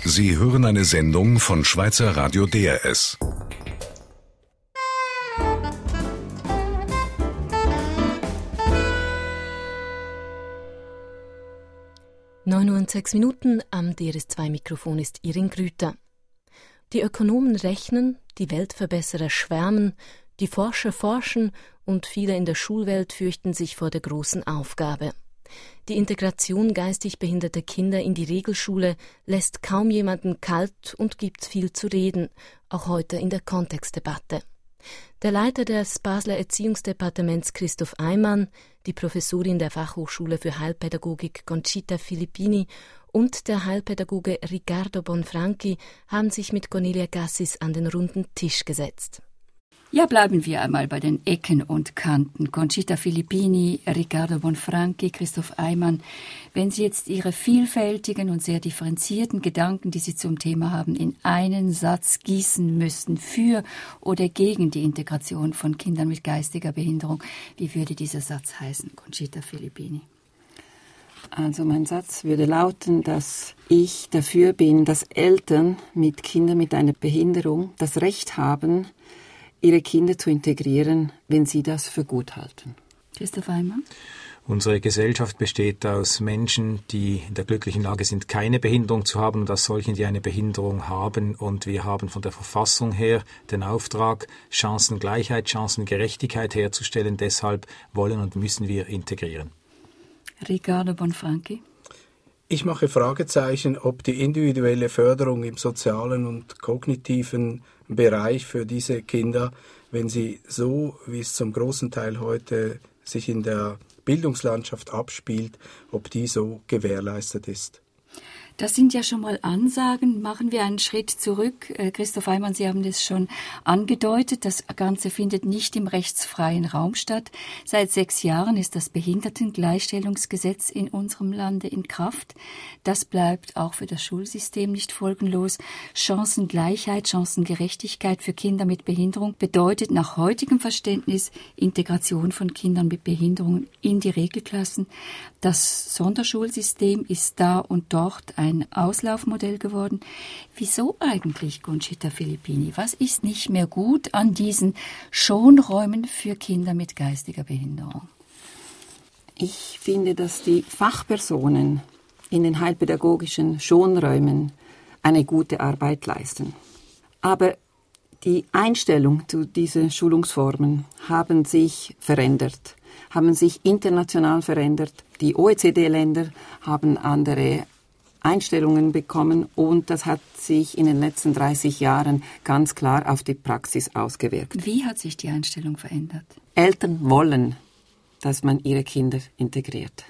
Sie hören eine Sendung von Schweizer Radio DRS. 9:06 am DRS2-Mikrofon ist Irin Grüter. Die Ökonomen rechnen, die Weltverbesserer schwärmen, die Forscher forschen und viele in der Schulwelt fürchten sich vor der großen Aufgabe. Die Integration geistig behinderter Kinder in die Regelschule lässt kaum jemanden kalt und gibt viel zu reden, auch heute in der Kontextdebatte. Der Leiter des Basler Erziehungsdepartements Christoph Eymann, die Professorin der Fachhochschule für Heilpädagogik Conchita Filippini und der Heilpädagoge Riccardo Bonfranchi haben sich mit Cornelia Gassis an den runden Tisch gesetzt. Ja, bleiben wir einmal bei den Ecken und Kanten. Conchita Filippini, Riccardo Bonfranchi, Christoph Eymann. Wenn Sie jetzt Ihre vielfältigen und sehr differenzierten Gedanken, die Sie zum Thema haben, in einen Satz gießen müssten, für oder gegen die Integration von Kindern mit geistiger Behinderung, wie würde dieser Satz heißen, Conchita Filippini? Also mein Satz würde lauten, dass ich dafür bin, dass Eltern mit Kindern mit einer Behinderung das Recht haben, ihre Kinder zu integrieren, wenn sie das für gut halten. Christoph Eymann? Unsere Gesellschaft besteht aus Menschen, die in der glücklichen Lage sind, keine Behinderung zu haben und aus solchen, die eine Behinderung haben. Und wir haben von der Verfassung her den Auftrag, Chancengleichheit, Chancengerechtigkeit herzustellen. Deshalb wollen und müssen wir integrieren. Riccardo Bonfranchi? Ich mache Fragezeichen, ob die individuelle Förderung im sozialen und kognitiven Bereich für diese Kinder, wenn sie so, wie es zum großen Teil heute sich in der Bildungslandschaft abspielt, ob die so gewährleistet ist. Das sind ja schon mal Ansagen. Machen wir einen Schritt zurück. Christoph Eymann, Sie haben das schon angedeutet. Das Ganze findet nicht im rechtsfreien Raum statt. Seit 6 Jahren ist das Behindertengleichstellungsgesetz in unserem Lande in Kraft. Das bleibt auch für das Schulsystem nicht folgenlos. Chancengleichheit, Chancengerechtigkeit für Kinder mit Behinderung bedeutet nach heutigem Verständnis Integration von Kindern mit Behinderungen in die Regelklassen. Das Sonderschulsystem ist da und dort ein Auslaufmodell geworden. Wieso eigentlich, Conchita Filippini? Was ist nicht mehr gut an diesen Schonräumen für Kinder mit geistiger Behinderung? Ich finde, dass die Fachpersonen in den heilpädagogischen Schonräumen eine gute Arbeit leisten. Aber die Einstellung zu diesen Schulungsformen haben sich verändert, haben sich international verändert. Die OECD-Länder haben andere Einstellungen bekommen und das hat sich in den letzten 30 Jahren ganz klar auf die Praxis ausgewirkt. Wie hat sich die Einstellung verändert? Eltern wollen, dass man ihre Kinder integriert.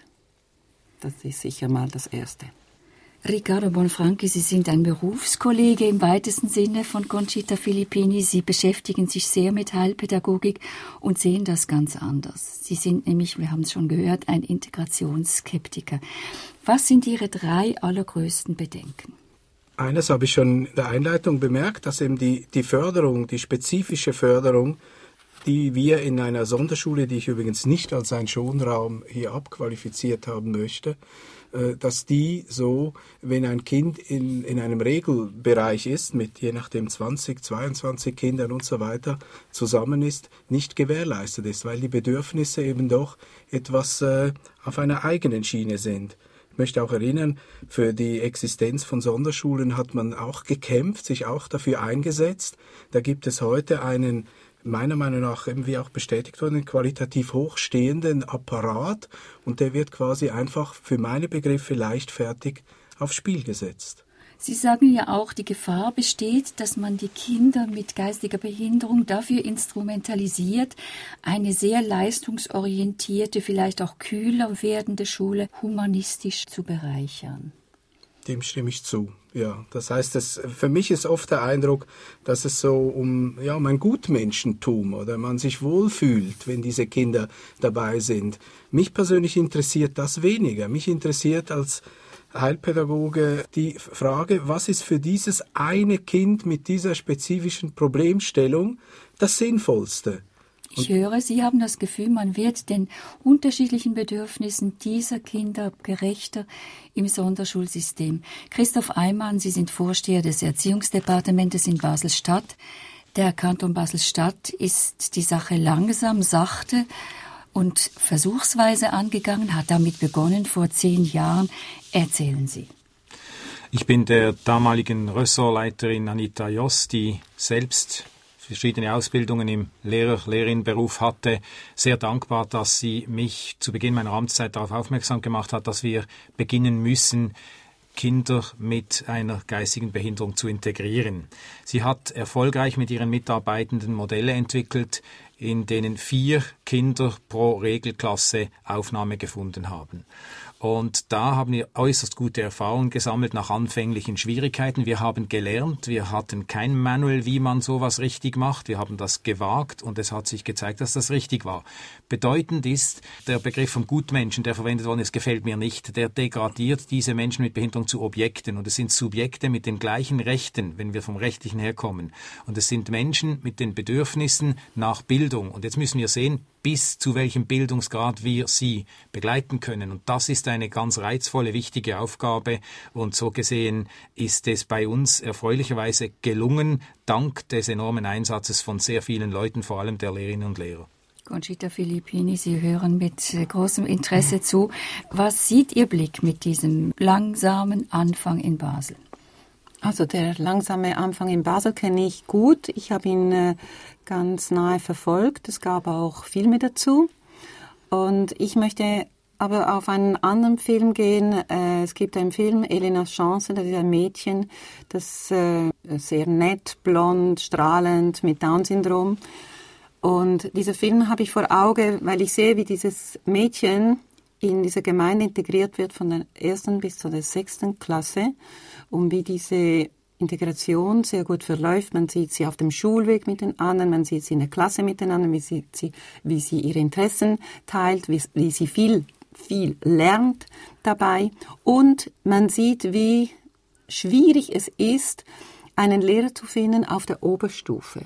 Das ist sicher mal das Erste. Riccardo Bonfranchi, Sie sind ein Berufskollege im weitesten Sinne von Conchita Filippini. Sie beschäftigen sich sehr mit Heilpädagogik und sehen das ganz anders. Sie sind nämlich, wir haben es schon gehört, ein Integrationsskeptiker. Was sind Ihre 3 allergrößten Bedenken? Eines habe ich schon in der Einleitung bemerkt, dass eben die Förderung, die spezifische Förderung, die wir in einer Sonderschule, die ich übrigens nicht als einen Schonraum hier abqualifiziert haben möchte, dass die so, wenn ein Kind in einem Regelbereich ist, mit je nachdem 20, 22 Kindern und so weiter zusammen ist, nicht gewährleistet ist, weil die Bedürfnisse eben doch etwas auf einer eigenen Schiene sind. Ich möchte auch erinnern, für die Existenz von Sonderschulen hat man auch gekämpft, sich auch dafür eingesetzt. Da gibt es heute einen, meiner Meinung nach, eben wie auch bestätigt wurde, einen qualitativ hochstehenden Apparat und der wird quasi einfach für meine Begriffe leichtfertig aufs Spiel gesetzt. Sie sagen ja auch, die Gefahr besteht, dass man die Kinder mit geistiger Behinderung dafür instrumentalisiert, eine sehr leistungsorientierte, vielleicht auch kühler werdende Schule humanistisch zu bereichern. Dem stimme ich zu, ja. Das heißt, für mich ist oft der Eindruck, dass es so um ein Gutmenschentum oder man sich wohlfühlt, wenn diese Kinder dabei sind. Mich persönlich interessiert das weniger. Mich interessiert als Heilpädagoge die Frage, was ist für dieses eine Kind mit dieser spezifischen Problemstellung das Sinnvollste? Ich höre, Sie haben das Gefühl, man wird den unterschiedlichen Bedürfnissen dieser Kinder gerechter im Sonderschulsystem. Christoph Eymann, Sie sind Vorsteher des Erziehungsdepartementes in Basel-Stadt. Der Kanton Basel-Stadt ist die Sache langsam, sachte und versuchsweise angegangen, hat damit begonnen vor 10 Jahren. Erzählen Sie. Ich bin der damaligen Ressortleiterin Anita Joss, die selbst verschiedene Ausbildungen im Lehrerinnenberuf hatte, sehr dankbar, dass sie mich zu Beginn meiner Amtszeit darauf aufmerksam gemacht hat, dass wir beginnen müssen, Kinder mit einer geistigen Behinderung zu integrieren. Sie hat erfolgreich mit ihren Mitarbeitenden Modelle entwickelt, in denen 4 Kinder pro Regelklasse Aufnahme gefunden haben. Und da haben wir äußerst gute Erfahrungen gesammelt nach anfänglichen Schwierigkeiten. Wir haben gelernt, wir hatten kein Manual, wie man sowas richtig macht. Wir haben das gewagt und es hat sich gezeigt, dass das richtig war. Bedeutend ist, der Begriff vom Gutmenschen, der verwendet worden ist, gefällt mir nicht. Der degradiert diese Menschen mit Behinderung zu Objekten. Und es sind Subjekte mit den gleichen Rechten, wenn wir vom Rechtlichen herkommen. Und es sind Menschen mit den Bedürfnissen nach Bildung. Und jetzt müssen wir sehen, bis zu welchem Bildungsgrad wir sie begleiten können. Und das ist eine ganz reizvolle, wichtige Aufgabe. Und so gesehen ist es bei uns erfreulicherweise gelungen, dank des enormen Einsatzes von sehr vielen Leuten, vor allem der Lehrerinnen und Lehrer. Conchita Filippini, Sie hören mit großem Interesse zu. Was sieht Ihr Blick mit diesem langsamen Anfang in Basel? Also der langsame Anfang in Basel kenne ich gut. Ich habe ihn ganz nahe verfolgt. Es gab auch Filme dazu. Und ich möchte aber auf einen anderen Film gehen. Es gibt einen Film, Elenas Chance, das ist ein Mädchen, das sehr nett, blond, strahlend, mit Down-Syndrom. Und dieser Film habe ich vor Augen, weil ich sehe, wie dieses Mädchen in dieser Gemeinde integriert wird von der 1. bis zur 6. Klasse und wie diese Integration sehr gut verläuft. Man sieht sie auf dem Schulweg mit den anderen, man sieht sie in der Klasse miteinander, wie sie ihre Interessen teilt, wie sie viel lernt dabei. Und man sieht, wie schwierig es ist, einen Lehrer zu finden auf der Oberstufe.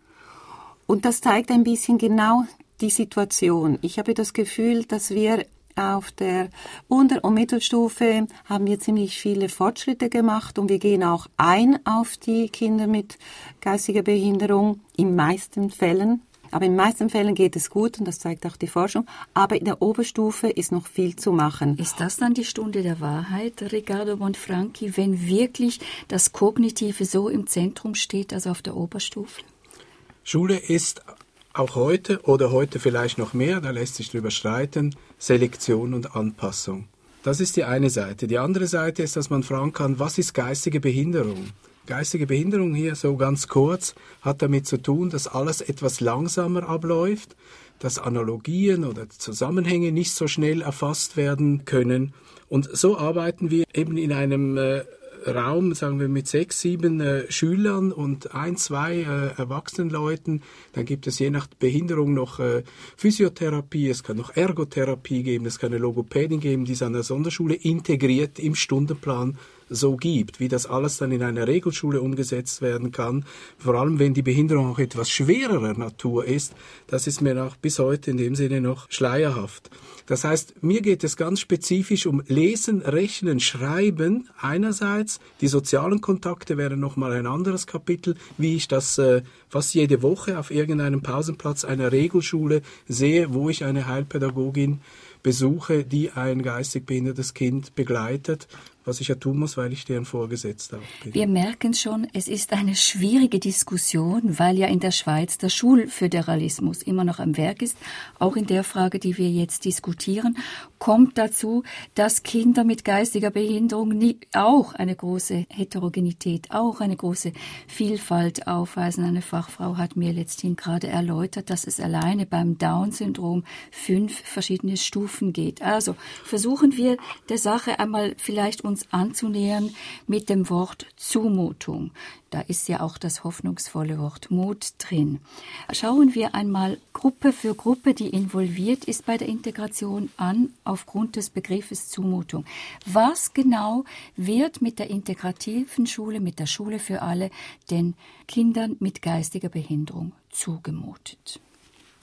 Und das zeigt ein bisschen genau die Situation. Ich habe das Gefühl, dass wir auf der Unter- und Mittelstufe haben wir ziemlich viele Fortschritte gemacht und wir gehen auch ein auf die Kinder mit geistiger Behinderung in meisten Fällen. Aber in den meisten Fällen geht es gut und das zeigt auch die Forschung. Aber in der Oberstufe ist noch viel zu machen. Ist das dann die Stunde der Wahrheit, Riccardo Bonfranchi, wenn wirklich das Kognitive so im Zentrum steht, also auf der Oberstufe? Schule ist auch heute oder heute vielleicht noch mehr, da lässt sich drüber streiten, Selektion und Anpassung. Das ist die eine Seite. Die andere Seite ist, dass man fragen kann, was ist geistige Behinderung? Geistige Behinderung hier so ganz kurz hat damit zu tun, dass alles etwas langsamer abläuft, dass Analogien oder Zusammenhänge nicht so schnell erfasst werden können. Und so arbeiten wir eben in einem Raum, sagen wir, mit 6, 7 Schülern und 1, 2 erwachsenen Leuten. Dann gibt es je nach Behinderung noch Physiotherapie, es kann noch Ergotherapie geben, es kann eine Logopädin geben, die es an der Sonderschule integriert im Stundenplan so gibt, wie das alles dann in einer Regelschule umgesetzt werden kann. Vor allem, wenn die Behinderung auch etwas schwererer Natur ist, das ist mir auch bis heute in dem Sinne noch schleierhaft. Das heißt, mir geht es ganz spezifisch um Lesen, Rechnen, Schreiben einerseits. Die sozialen Kontakte wären nochmal ein anderes Kapitel, wie ich das fast jede Woche auf irgendeinem Pausenplatz einer Regelschule sehe, wo ich eine Heilpädagogin besuche, die ein geistig behindertes Kind begleitet, was ich ja tun muss, weil ich deren Vorgesetzter bin. Wir merken schon, es ist eine schwierige Diskussion, weil ja in der Schweiz der Schulföderalismus immer noch am Werk ist. Auch in der Frage, die wir jetzt diskutieren, kommt dazu, dass Kinder mit geistiger Behinderung auch eine große Heterogenität, auch eine große Vielfalt aufweisen. Eine Fachfrau hat mir letzthin gerade erläutert, dass es alleine beim Down-Syndrom 5 verschiedene Stufen geht. Also versuchen wir der Sache einmal vielleicht uns anzunähern mit dem Wort Zumutung. Da ist ja auch das hoffnungsvolle Wort Mut drin. Schauen wir einmal Gruppe für Gruppe, die involviert ist bei der Integration an, aufgrund des Begriffes Zumutung. Was genau wird mit der integrativen Schule, mit der Schule für alle, den Kindern mit geistiger Behinderung zugemutet?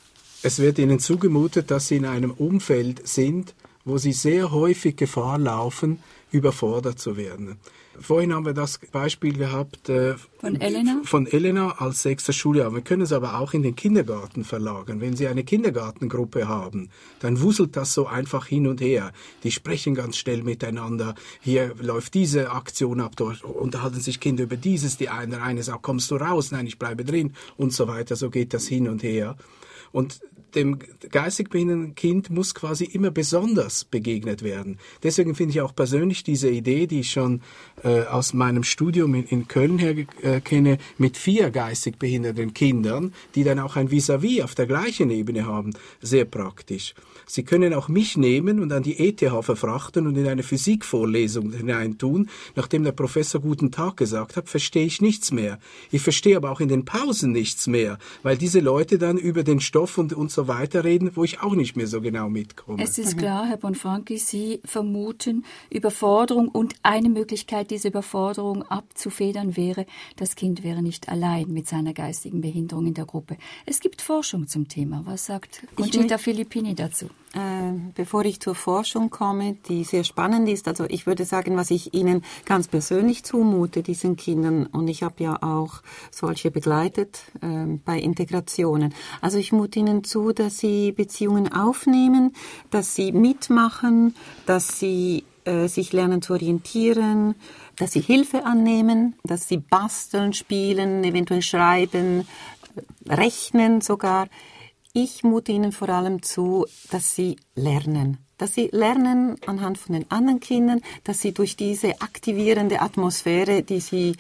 Es wird ihnen zugemutet, dass sie in einem Umfeld sind, wo sie sehr häufig Gefahr laufen, überfordert zu werden. Vorhin haben wir das Beispiel gehabt von Elena als 6. Schuljahr. Wir können es aber auch in den Kindergarten verlagern. Wenn Sie eine Kindergartengruppe haben, dann wuselt das so einfach hin und her. Die sprechen ganz schnell miteinander. Hier läuft diese Aktion ab, dort unterhalten sich Kinder über dieses. Der eine sagt, kommst du raus? Nein, ich bleibe drin und so weiter. So geht das hin und her. Und dem geistig behinderten Kind muss quasi immer besonders begegnet werden. Deswegen finde ich auch persönlich diese Idee, die ich schon aus meinem Studium in Köln her kenne, mit 4 geistig behinderten Kindern, die dann auch ein Vis-à-vis auf der gleichen Ebene haben, sehr praktisch. Sie können auch mich nehmen und an die ETH verfrachten und in eine Physikvorlesung hineintun. Nachdem der Professor guten Tag gesagt hat, verstehe ich nichts mehr. Ich verstehe aber auch in den Pausen nichts mehr, weil diese Leute dann über den Stoff und so weiter reden, wo ich auch nicht mehr so genau mitkomme. Es ist klar, Herr Bonfranchi, Sie vermuten Überforderung, und eine Möglichkeit, diese Überforderung abzufedern wäre, das Kind wäre nicht allein mit seiner geistigen Behinderung in der Gruppe. Es gibt Forschung zum Thema. Was sagt Conchita Filippini dazu? Bevor ich zur Forschung komme, die sehr spannend ist, also ich würde sagen, was ich Ihnen ganz persönlich zumute, diesen Kindern, und ich habe ja auch solche begleitet bei Integrationen. Also ich mute Ihnen zu, dass sie Beziehungen aufnehmen, dass sie mitmachen, dass sie sich lernen zu orientieren, dass sie Hilfe annehmen, dass sie basteln, spielen, eventuell schreiben, rechnen sogar. Ich mute Ihnen vor allem zu, dass sie lernen. Dass sie lernen anhand von den anderen Kindern, dass sie durch diese aktivierende Atmosphäre, die sie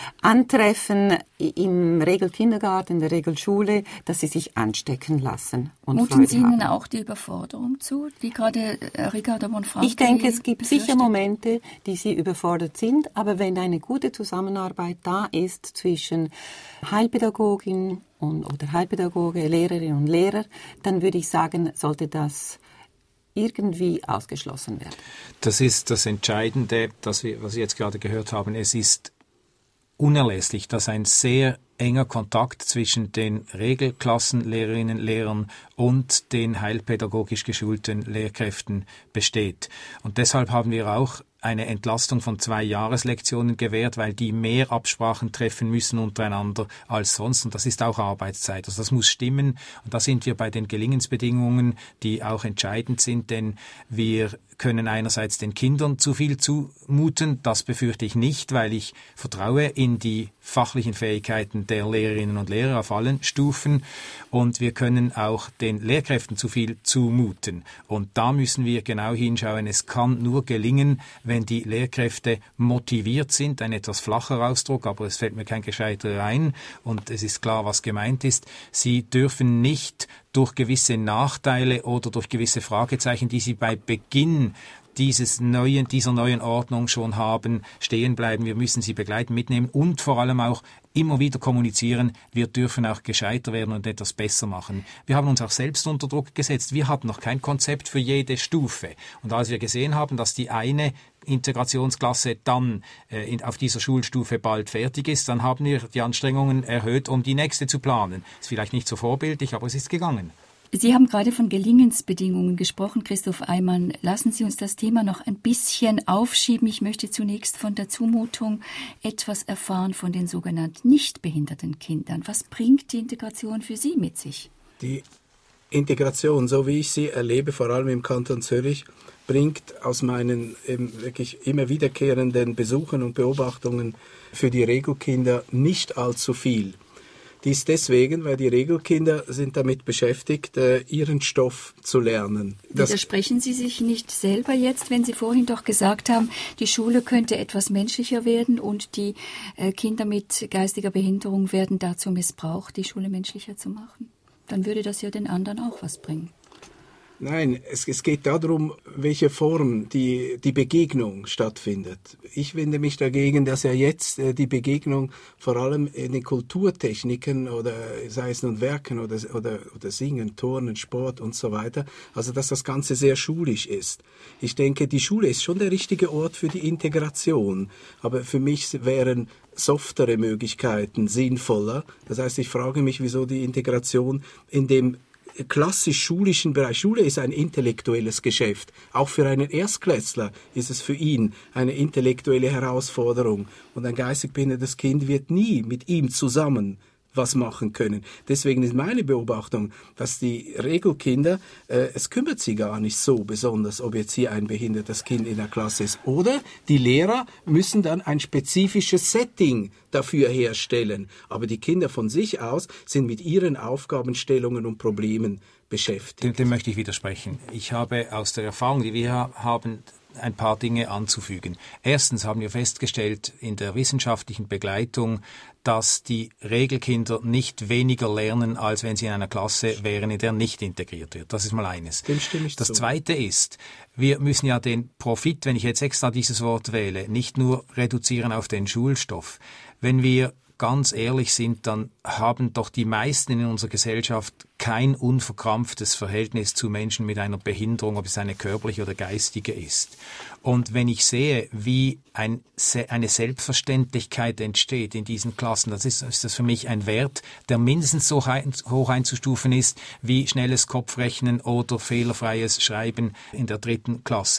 antreffen im Regelkindergarten, in der Regelschule, dass sie sich anstecken lassen. Und muten Sie ihnen auch die Überforderung zu, die gerade Ricardo Bonfranchi Ich denke, es gibt sicher Momente, die sie überfordert sind, aber wenn eine gute Zusammenarbeit da ist zwischen Heilpädagogin oder Heilpädagoge, Lehrerinnen und Lehrer, dann würde ich sagen, sollte das irgendwie ausgeschlossen werden. Das ist das Entscheidende, was wir jetzt gerade gehört haben. Es ist unerlässlich, dass ein sehr enger Kontakt zwischen den Regelklassenlehrerinnen, Lehrern und den heilpädagogisch geschulten Lehrkräften besteht. Und deshalb haben wir auch eine Entlastung von 2 Jahreslektionen gewährt, weil die mehr Absprachen treffen müssen untereinander als sonst. Und das ist auch Arbeitszeit. Also das muss stimmen. Und da sind wir bei den Gelingensbedingungen, die auch entscheidend sind, denn wir können einerseits den Kindern zu viel zumuten. Das befürchte ich nicht, weil ich vertraue in die fachlichen Fähigkeiten der Lehrerinnen und Lehrer auf allen Stufen. Und wir können auch den Lehrkräften zu viel zumuten. Und da müssen wir genau hinschauen. Es kann nur gelingen, wenn die Lehrkräfte motiviert sind, ein etwas flacher Ausdruck, aber es fällt mir kein gescheiter ein und es ist klar, was gemeint ist. Sie dürfen nicht durch gewisse Nachteile oder durch gewisse Fragezeichen, die sie bei Beginn dieser neuen Ordnung schon haben, stehen bleiben. Wir müssen sie begleiten, mitnehmen und vor allem auch immer wieder kommunizieren. Wir dürfen auch gescheiter werden und etwas besser machen. Wir haben uns auch selbst unter Druck gesetzt. Wir hatten noch kein Konzept für jede Stufe. Und als wir gesehen haben, dass die eine Integrationsklasse dann auf dieser Schulstufe bald fertig ist, dann haben wir die Anstrengungen erhöht, um die nächste zu planen. Ist vielleicht nicht so vorbildlich, aber es ist gegangen. Sie haben gerade von Gelingensbedingungen gesprochen, Christoph Eymann. Lassen Sie uns das Thema noch ein bisschen aufschieben. Ich möchte zunächst von der Zumutung etwas erfahren von den sogenannten nicht behinderten Kindern. Was bringt die Integration für Sie mit sich? Die Integration, so wie ich sie erlebe, vor allem im Kanton Zürich, bringt aus meinen wirklich immer wiederkehrenden Besuchen und Beobachtungen für die Regelkinder nicht allzu viel. Dies deswegen, weil die Regelkinder sind damit beschäftigt, ihren Stoff zu lernen. Widersprechen Sie sich nicht selber jetzt, wenn Sie vorhin doch gesagt haben, die Schule könnte etwas menschlicher werden und die Kinder mit geistiger Behinderung werden dazu missbraucht, die Schule menschlicher zu machen? Dann würde das ja den anderen auch was bringen. Nein, es geht darum, welche Form die Begegnung stattfindet. Ich wende mich dagegen, dass ja jetzt die Begegnung vor allem in den Kulturtechniken oder sei es nun Werken oder Singen, Turnen, Sport und so weiter, also dass das Ganze sehr schulisch ist. Ich denke, die Schule ist schon der richtige Ort für die Integration, aber für mich wären softere Möglichkeiten sinnvoller. Das heißt, ich frage mich, wieso die Integration in dem klassisch schulischen Bereich. Schule ist ein intellektuelles Geschäft. Auch für einen Erstklässler ist es für ihn eine intellektuelle Herausforderung. Und ein geistig behindertes Kind wird nie mit ihm zusammen was machen können. Deswegen ist meine Beobachtung, dass die Regelkinder, es kümmert sie gar nicht so besonders, ob jetzt hier ein behindertes Kind in der Klasse ist. Oder die Lehrer müssen dann ein spezifisches Setting dafür herstellen. Aber die Kinder von sich aus sind mit ihren Aufgabenstellungen und Problemen beschäftigt. Dem möchte ich widersprechen. Ich habe aus der Erfahrung, die wir haben, ein paar Dinge anzufügen. Erstens haben wir festgestellt in der wissenschaftlichen Begleitung, dass die Regelkinder nicht weniger lernen, als wenn sie in einer Klasse wären, in der nicht integriert wird. Das ist mal eines. Dem stimme ich zu. Das Zweite ist, wir müssen ja den Profit, wenn ich jetzt extra dieses Wort wähle, nicht nur reduzieren auf den Schulstoff. Wenn wir ganz ehrlich sind, dann haben doch die meisten in unserer Gesellschaft kein unverkrampftes Verhältnis zu Menschen mit einer Behinderung, ob es eine körperliche oder geistige ist. Und wenn ich sehe, wie eine Selbstverständlichkeit entsteht in diesen Klassen, ist das für mich ein Wert, der mindestens so hoch einzustufen ist wie schnelles Kopfrechnen oder fehlerfreies Schreiben in der 3. Klasse.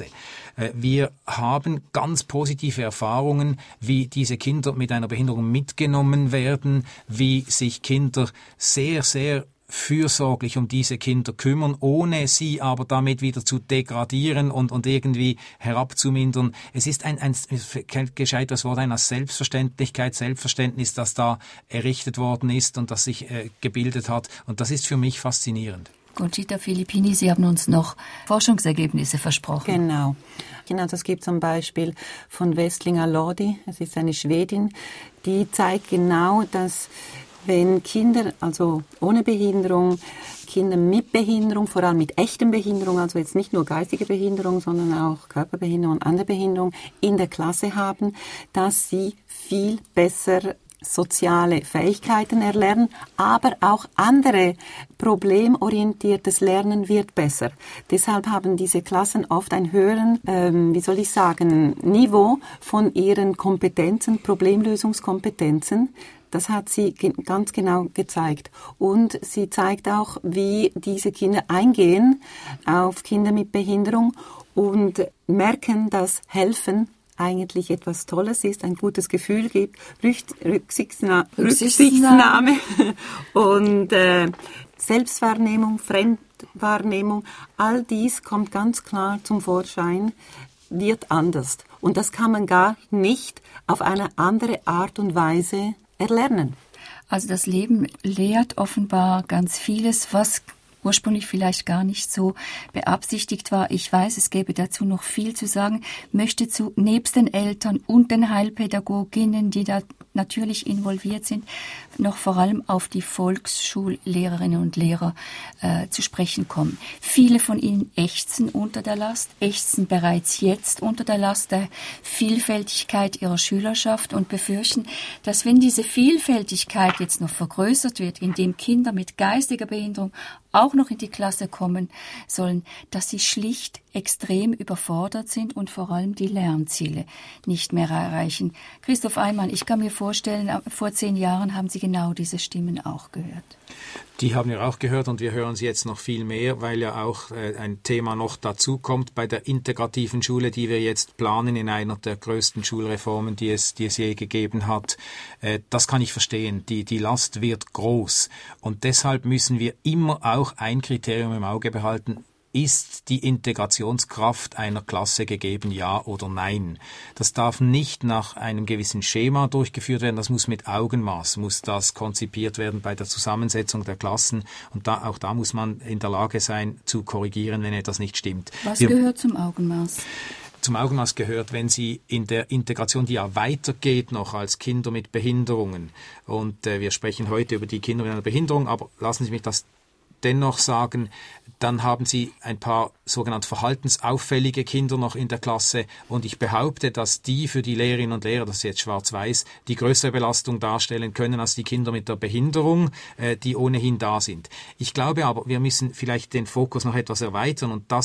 Wir haben ganz positive Erfahrungen, wie diese Kinder mit einer Behinderung mitgenommen werden, wie sich Kinder sehr, sehr fürsorglich um diese Kinder kümmern, ohne sie aber damit wieder zu degradieren und irgendwie herabzumindern. Es ist ein gescheiteres Wort, eine Selbstverständlichkeit, Selbstverständnis, das da errichtet worden ist und das sich gebildet hat. Und das ist für mich faszinierend. Conchita Filippini, Sie haben uns noch Forschungsergebnisse versprochen. Genau, das gibt zum Beispiel von Westlinger Lodi, es ist eine Schwedin, die zeigt genau, dass wenn Kinder, also ohne Behinderung, Kinder mit Behinderung, vor allem mit echter Behinderung, also jetzt nicht nur geistige Behinderung, sondern auch Körperbehinderung und andere Behinderung in der Klasse haben, dass sie viel besser soziale Fähigkeiten erlernen, aber auch andere problemorientiertes Lernen wird besser. Deshalb haben diese Klassen oft ein höheren, Niveau von ihren Kompetenzen, Problemlösungskompetenzen. Das hat sie ganz genau gezeigt. Und sie zeigt auch, wie diese Kinder eingehen auf Kinder mit Behinderung und merken, dass Helfen eigentlich etwas Tolles ist, ein gutes Gefühl gibt, Rücksichtnahme und Selbstwahrnehmung, Fremdwahrnehmung, all dies kommt ganz klar zum Vorschein, wird anders. Und das kann man gar nicht auf eine andere Art und Weise erlernen. Also das Leben lehrt offenbar ganz vieles, was ursprünglich vielleicht gar nicht so beabsichtigt war. Ich weiß, es gäbe dazu noch viel zu sagen. Möchte nebst den Eltern und den Heilpädagoginnen, die da natürlich involviert sind, noch vor allem auf die Volksschullehrerinnen und Lehrer zu sprechen kommen. Viele von ihnen ächzen unter der Last, ächzen bereits jetzt unter der Last der Vielfältigkeit ihrer Schülerschaft und befürchten, dass wenn diese Vielfältigkeit jetzt noch vergrößert wird, indem Kinder mit geistiger Behinderung auch noch in die Klasse kommen sollen, dass sie schlicht extrem überfordert sind und vor allem die Lernziele nicht mehr erreichen. Christoph Eymann, ich kann mir vorstellen, vor 10 Jahren haben Sie genau diese Stimmen auch gehört. Die haben wir auch gehört und wir hören sie jetzt noch viel mehr, weil ja auch ein Thema noch dazu kommt bei der integrativen Schule, die wir jetzt planen in einer der größten Schulreformen, die es je gegeben hat. Das kann ich verstehen. Die Last wird groß und deshalb müssen wir immer auch ein Kriterium im Auge behalten. Ist die Integrationskraft einer Klasse gegeben, ja oder nein? Das darf nicht nach einem gewissen Schema durchgeführt werden, das muss mit Augenmaß, muss das konzipiert werden bei der Zusammensetzung der Klassen und auch da muss man in der Lage sein zu korrigieren, wenn etwas nicht stimmt. Was gehört zum Augenmaß? Zum Augenmaß gehört, wenn Sie in der Integration, die ja weitergeht noch als Kinder mit Behinderungen und wir sprechen heute über die Kinder mit einer Behinderung, aber lassen Sie mich das dennoch sagen, dann haben Sie ein paar sogenannt verhaltensauffällige Kinder noch in der Klasse und ich behaupte, dass die für die Lehrerinnen und Lehrer, das ist jetzt schwarz-weiß, die größere Belastung darstellen können als die Kinder mit der Behinderung, die ohnehin da sind. Ich glaube aber, wir müssen vielleicht den Fokus noch etwas erweitern und das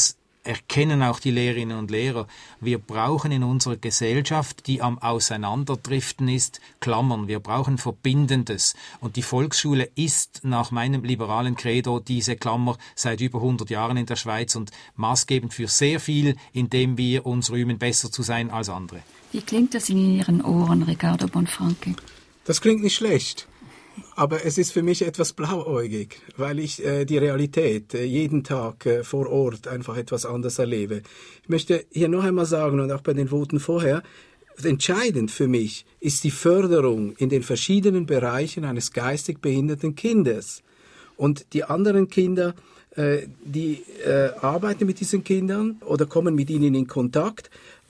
erkennen auch die Lehrerinnen und Lehrer, wir brauchen in unserer Gesellschaft, die am Auseinanderdriften ist, Klammern. Wir brauchen Verbindendes. Und die Volksschule ist nach meinem liberalen Credo diese Klammer seit über 100 Jahren in der Schweiz und maßgebend für sehr viel, indem wir uns rühmen, besser zu sein als andere. Wie klingt das in Ihren Ohren, Riccardo Bonfranchi? Das klingt nicht schlecht. Aber es ist für mich etwas blauäugig, weil ich die Realität jeden Tag vor Ort einfach etwas anders erlebe. Ich möchte hier noch einmal sagen, und auch bei den Voten vorher, entscheidend für mich ist die Förderung in den verschiedenen Bereichen eines geistig behinderten Kindes. Und die anderen Kinder, die arbeiten mit diesen Kindern oder kommen mit ihnen in Kontakt.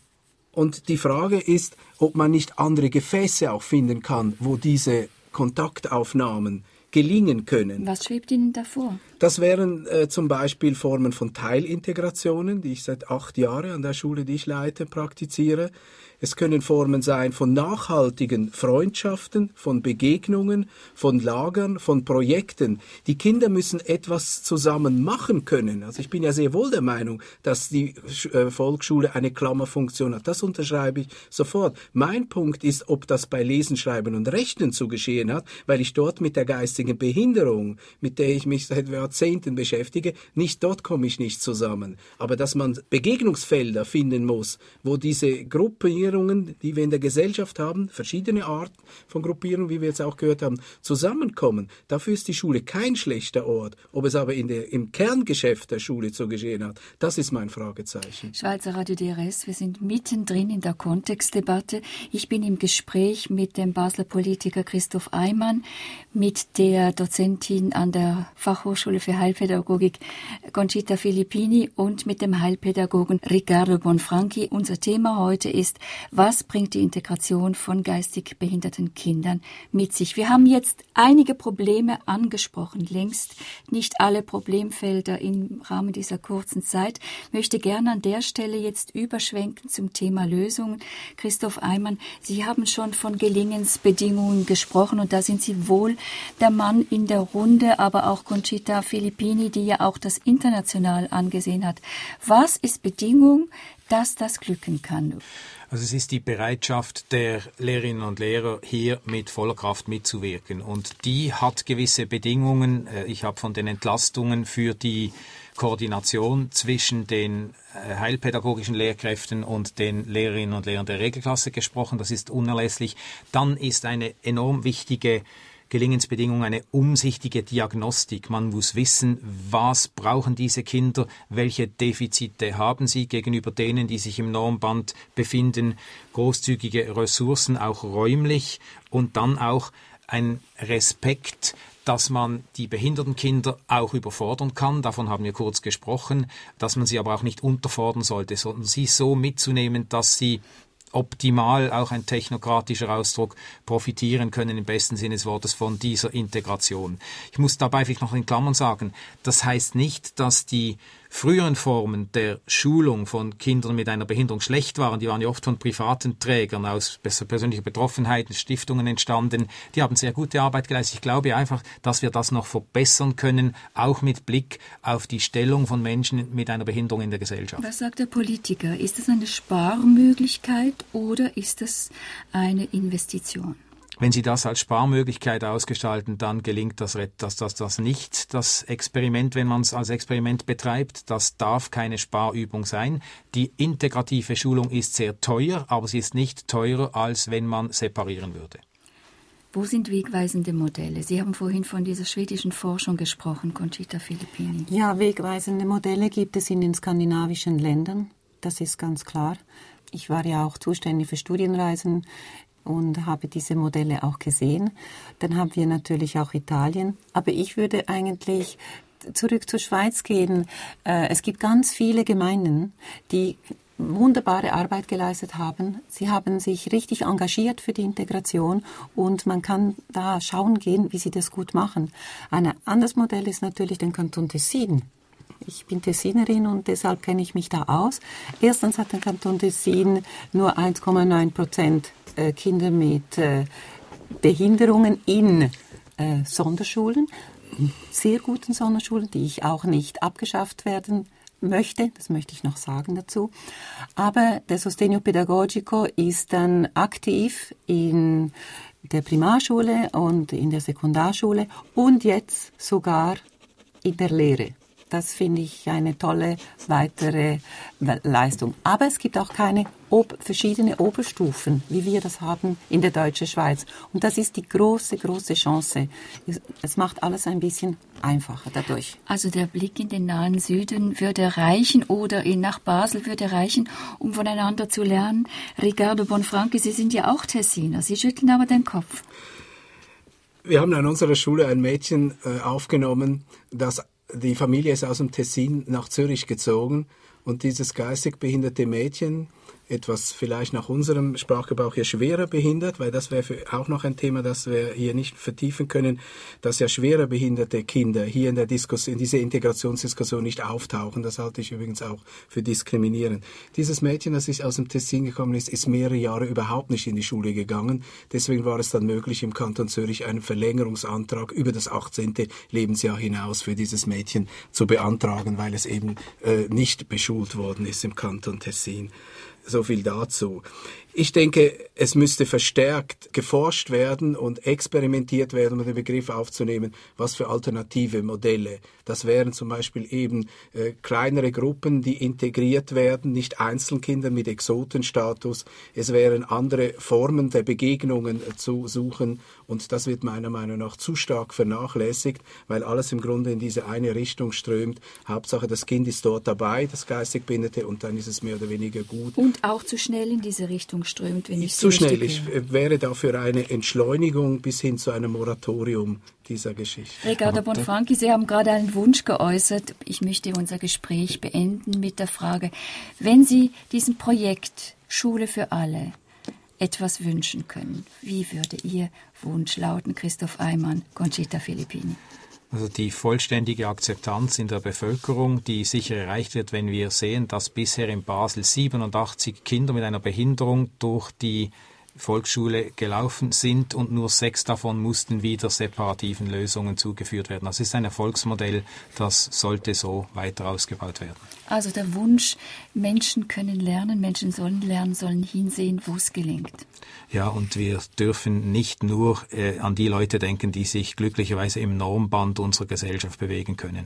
Und die Frage ist, ob man nicht andere Gefäße auch finden kann, wo diese Kontaktaufnahmen gelingen können. Was schwebt Ihnen davor? Das wären zum Beispiel Formen von Teilintegrationen, die ich seit 8 Jahren an der Schule, die ich leite, praktiziere. Es können Formen sein von nachhaltigen Freundschaften, von Begegnungen, von Lagern, von Projekten. Die Kinder müssen etwas zusammen machen können. Also ich bin ja sehr wohl der Meinung, dass die Volksschule eine Klammerfunktion hat. Das unterschreibe ich sofort. Mein Punkt ist, ob das bei Lesen, Schreiben und Rechnen zu geschehen hat, weil ich dort mit der geistigen Behinderung, mit der ich mich seit Jahrzehnten beschäftige, dort komme ich nicht zusammen. Aber dass man Begegnungsfelder finden muss, wo diese Gruppierungen, die wir in der Gesellschaft haben, verschiedene Arten von Gruppierungen, wie wir jetzt auch gehört haben, zusammenkommen. Dafür ist die Schule kein schlechter Ort. Ob es aber im Kerngeschäft der Schule zu geschehen hat, das ist mein Fragezeichen. Schweizer Radio DRS, wir sind mittendrin in der Kontextdebatte. Ich bin im Gespräch mit dem Basler Politiker Christoph Eymann, mit der Dozentin an der Fachhochschule für Heilpädagogik Conchita Filippini und mit dem Heilpädagogen Riccardo Bonfranchi. Unser Thema heute ist, was bringt die Integration von geistig behinderten Kindern mit sich? Wir haben jetzt einige Probleme angesprochen, längst nicht alle Problemfelder im Rahmen dieser kurzen Zeit. Ich möchte gerne an der Stelle jetzt überschwenken zum Thema Lösungen. Christoph Eymann, Sie haben schon von Gelingensbedingungen gesprochen und da sind Sie wohl der Mann in der Runde, aber auch Conchita Filippini, die ja auch das international angesehen hat. Was ist Bedingung, dass das glücken kann? Also es ist die Bereitschaft der Lehrerinnen und Lehrer, hier mit voller Kraft mitzuwirken. Und die hat gewisse Bedingungen. Ich habe von den Entlastungen für die Koordination zwischen den heilpädagogischen Lehrkräften und den Lehrerinnen und Lehrern der Regelklasse gesprochen. Das ist unerlässlich. Dann ist eine enorm wichtige Gelingensbedingung eine umsichtige Diagnostik. Man muss wissen, was brauchen diese Kinder, welche Defizite haben sie gegenüber denen, die sich im Normband befinden, großzügige Ressourcen, auch räumlich und dann auch ein Respekt, dass man die behinderten Kinder auch überfordern kann, davon haben wir kurz gesprochen, dass man sie aber auch nicht unterfordern sollte, sondern sie so mitzunehmen, dass sie optimal, auch ein technokratischer Ausdruck, profitieren können im besten Sinne des Wortes von dieser Integration. Ich muss dabei vielleicht noch in Klammern sagen, das heißt nicht, dass die früheren Formen der Schulung von Kindern mit einer Behinderung schlecht waren. Die waren ja oft von privaten Trägern aus persönlicher Betroffenheit, Stiftungen entstanden. Die haben sehr gute Arbeit geleistet. Ich glaube einfach, dass wir das noch verbessern können, auch mit Blick auf die Stellung von Menschen mit einer Behinderung in der Gesellschaft. Was sagt der Politiker? Ist das eine Sparmöglichkeit oder ist das eine Investition? Wenn Sie das als Sparmöglichkeit ausgestalten, dann gelingt das nicht, das Experiment, wenn man es als Experiment betreibt. Das darf keine Sparübung sein. Die integrative Schulung ist sehr teuer, aber sie ist nicht teurer, als wenn man separieren würde. Wo sind wegweisende Modelle? Sie haben vorhin von dieser schwedischen Forschung gesprochen, Conchita Filippini. Ja, wegweisende Modelle gibt es in den skandinavischen Ländern. Das ist ganz klar. Ich war ja auch zuständig für Studienreisen und habe diese Modelle auch gesehen. Dann haben wir natürlich auch Italien. Aber ich würde eigentlich zurück zur Schweiz gehen. Es gibt ganz viele Gemeinden, die wunderbare Arbeit geleistet haben. Sie haben sich richtig engagiert für die Integration und man kann da schauen gehen, wie sie das gut machen. Ein anderes Modell ist natürlich den Kanton Tessin. Ich bin Tessinerin und deshalb kenne ich mich da aus. Erstens hat der Kanton Tessin nur 1,9% Kinder mit Behinderungen in Sonderschulen, sehr guten Sonderschulen, die ich auch nicht abgeschafft werden möchte, das möchte ich noch sagen dazu. Aber der Sostegno Pedagogico ist dann aktiv in der Primarschule und in der Sekundarschule und jetzt sogar in der Lehre. Das finde ich eine tolle weitere Leistung. Aber es gibt auch keine verschiedene Oberstufen, wie wir das haben in der deutschen Schweiz. Und das ist die große, große Chance. Es macht alles ein bisschen einfacher dadurch. Also der Blick in den nahen Süden würde reichen oder nach Basel würde reichen, um voneinander zu lernen. Riccardo Bonfranchi, Sie sind ja auch Tessiner. Sie schütteln aber den Kopf. Wir haben an unserer Schule ein Mädchen aufgenommen, die Familie ist aus dem Tessin nach Zürich gezogen und dieses geistig behinderte Mädchen, etwas vielleicht nach unserem Sprachgebrauch hier schwerer behindert, weil das wäre auch noch ein Thema, das wir hier nicht vertiefen können, dass ja schwerer behinderte Kinder hier in dieser Integrationsdiskussion nicht auftauchen. Das halte ich übrigens auch für diskriminierend. Dieses Mädchen, das aus dem Tessin gekommen ist mehrere Jahre überhaupt nicht in die Schule gegangen. Deswegen war es dann möglich, im Kanton Zürich einen Verlängerungsantrag über das 18. Lebensjahr hinaus für dieses Mädchen zu beantragen, weil es eben nicht beschult worden ist im Kanton Tessin. So viel dazu. Ich denke, es müsste verstärkt geforscht werden und experimentiert werden, um den Begriff aufzunehmen, was für alternative Modelle. Das wären zum Beispiel eben kleinere Gruppen, die integriert werden, nicht Einzelkinder mit Exotenstatus. Es wären andere Formen der Begegnungen zu suchen und das wird meiner Meinung nach zu stark vernachlässigt, weil alles im Grunde in diese eine Richtung strömt. Hauptsache, das Kind ist dort dabei, das geistig Behinderte, und dann ist es mehr oder weniger gut. Und auch zu schnell in diese Richtung strömt, wenn ich zu schnell. Ich wäre dafür eine Entschleunigung bis hin zu einem Moratorium dieser Geschichte. Riccardo Bonfranchi, Sie haben gerade einen Wunsch geäußert. Ich möchte unser Gespräch beenden mit der Frage, wenn Sie diesem Projekt Schule für alle etwas wünschen können, wie würde Ihr Wunsch lauten, Christoph Eymann, Conchita Filippini? Also die vollständige Akzeptanz in der Bevölkerung, die sicher erreicht wird, wenn wir sehen, dass bisher in Basel 87 Kinder mit einer Behinderung durch die Volksschule gelaufen sind und nur 6 davon mussten wieder separativen Lösungen zugeführt werden. Das ist ein Erfolgsmodell, das sollte so weiter ausgebaut werden. Also der Wunsch, Menschen können lernen, Menschen sollen lernen, sollen hinsehen, wo es gelingt. Ja, und wir dürfen nicht nur an die Leute denken, die sich glücklicherweise im Normband unserer Gesellschaft bewegen können.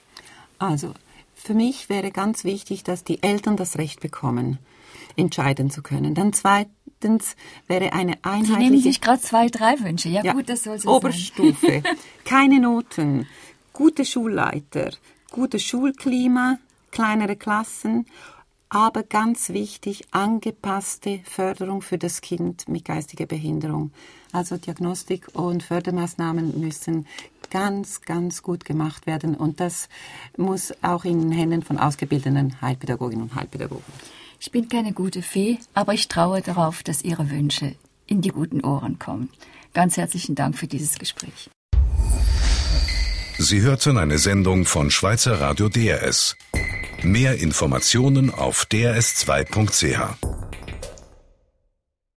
Also, für mich wäre ganz wichtig, dass die Eltern das Recht bekommen, entscheiden zu können. Dann zweitens wäre eine einheitliche... Sie nehmen sich gerade 2, 3 Wünsche. Ja gut, das soll so Oberstufe, sein. keine Noten, gute Schulleiter, gutes Schulklima, kleinere Klassen, aber ganz wichtig, angepasste Förderung für das Kind mit geistiger Behinderung. Also Diagnostik und Fördermaßnahmen müssen ganz, ganz gut gemacht werden und das muss auch in den Händen von ausgebildeten Heilpädagoginnen und Heilpädagogen. Ich bin keine gute Fee, aber ich traue darauf, dass Ihre Wünsche in die guten Ohren kommen. Ganz herzlichen Dank für dieses Gespräch. Sie hörten eine Sendung von Schweizer Radio DRS. Mehr Informationen auf drs2.ch.